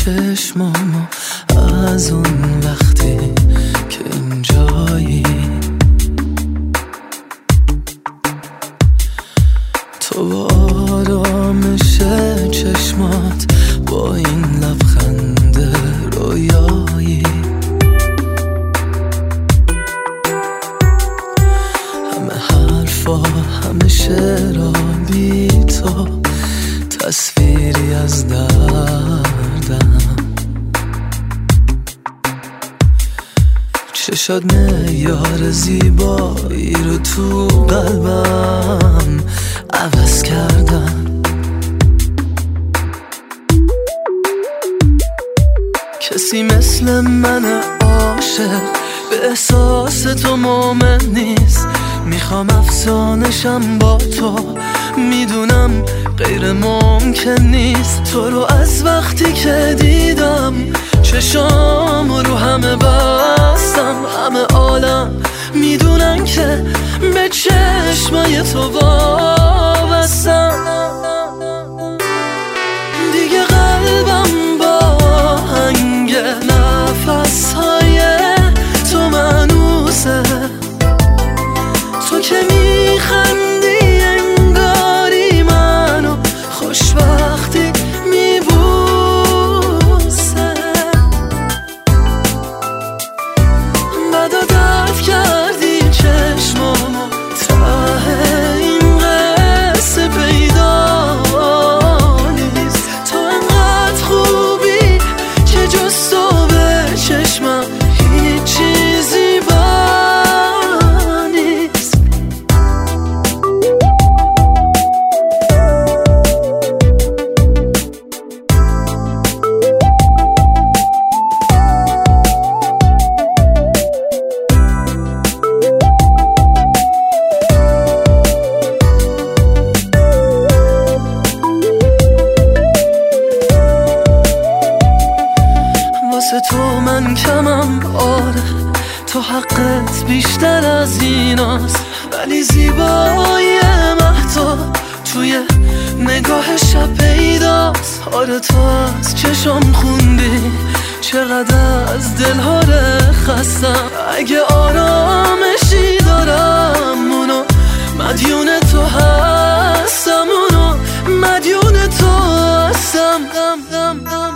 چشمامو از اون وقتی که اینجایی، تو با آرامش چشمات، با این لبخند رویایی، همه حرفا همه شعرها بی تو تصویری از دردم، چشات معیار زیبایی رو تو قلبم عوض کردم. کسی مثل من عاشق به احساس تو مومن نیست، میخوام افسانشم با تو، میدونم غیر ممکن نیست. تو رو از وقتی که دیدم چشام رو همه بستم، همه عالم میدونن که به چشمای تو وابستم. دیگه قلبم با هنگ نفسهای تو مانوسه، تو که میخندی انگاری منو خوشبختی میبوسه. بدا درد کردی چشمامو، ته این قصه پیدا نیست. تو انقدر خوبی که جز تو به چشمم هیچ چیزی تو من کمم، آره تو حقت بیشتر از ایناست، ولی زیبایی مهتاب توی نگاه شب پیداست. آره تو از چشم خوندی چقدر از دلها خستم، اگه آرامشی دارم اونو مدیون تو هستم، اونو مدیون تو هستم.